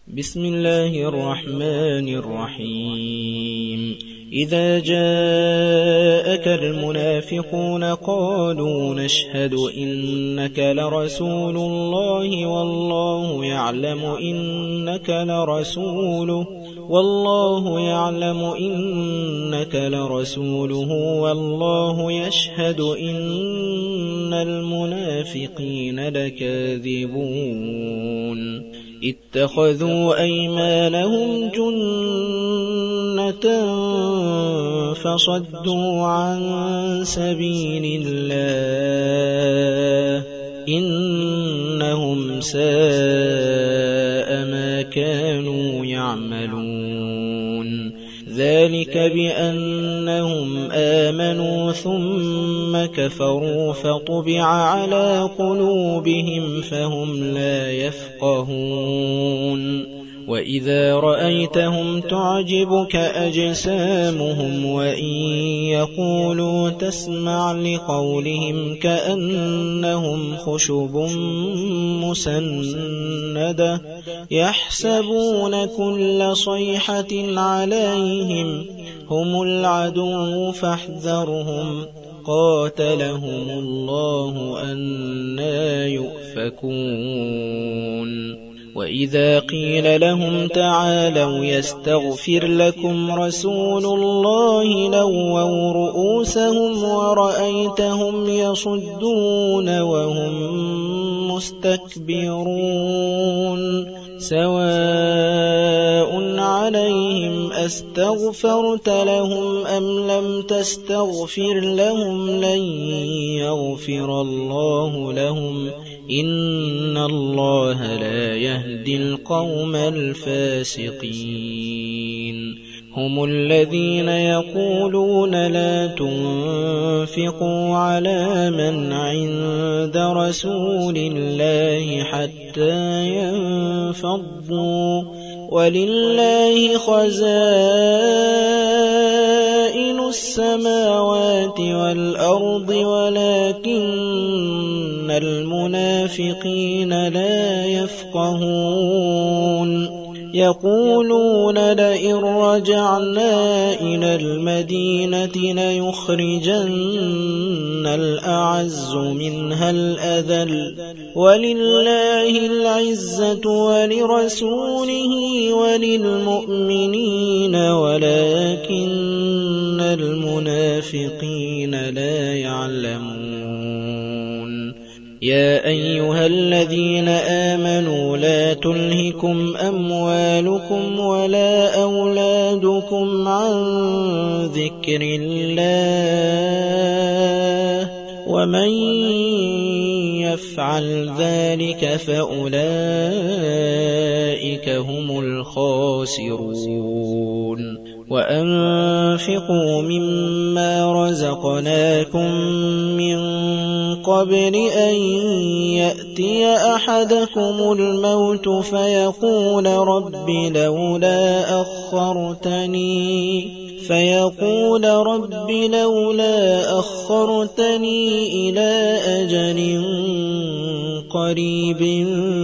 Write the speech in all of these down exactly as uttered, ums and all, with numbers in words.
بسم الله الرحمن الرحيم إذا جاءك المنافقون قالوا نشهد إنك لرسول الله والله يعلم إنك لرسوله والله يعلم إنك لرسوله والله يشهد إن المنافقين لكاذبون اتخذوا أيمانهم جنة فصدوا عن سبيل الله إنهم ساء ما كانوا يعملون ذلك بأنهم آمنوا ثم كفروا فطبع على قلوبهم فهم لا يفقهون وإذا رأيتهم تعجبك أجسامهم وإن يقولوا تسمع لقولهم كأنهم خشب مسندة يحسبون كل صيحة عليهم هم العدو فاحذرهم قاتلهم الله أنى يؤفكون وإذا قيل لهم تعالوا يستغفر لكم رسول الله لووا رؤوسهم ورأيتهم يصدون وهم مستكبرون سواء عليهم أستغفرت لهم أم لم تستغفر لهم لن يغفر الله لهم إن الله لا يهدي القوم الفاسقين هم الذين يقولون لا تنفقوا على من عند رسول الله حتى ينفضوا ولله خزائن السماوات والأرض ولكن المنافقين لا يفقهون يقولون لئن رجعنا إلى المدينة ليخرجن الأعز منها الأذل ولله العزة ولرسوله وللمؤمنين ولكن المنافقين لا يعلمون يا أيها الذين آمنوا لا تلهكم أموالكم ولا أولادكم عن ذكر الله ومن يفعل ذلك فأولئك هم الخاسرون وأنفقوا مما رزقناكم من قبل أن يأتي أحدكم الموت فيقول رب لولا أخرتني فيقول رب لولا أخرتني إلى أجل قريب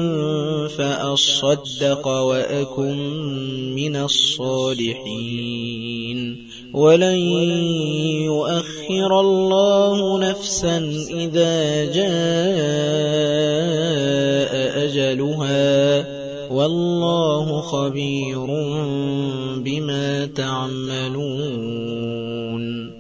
فأصدق وأكن من الصالحين ولن يؤخر الله نفسا إذا جاء أجلها والله خبير بما تعملون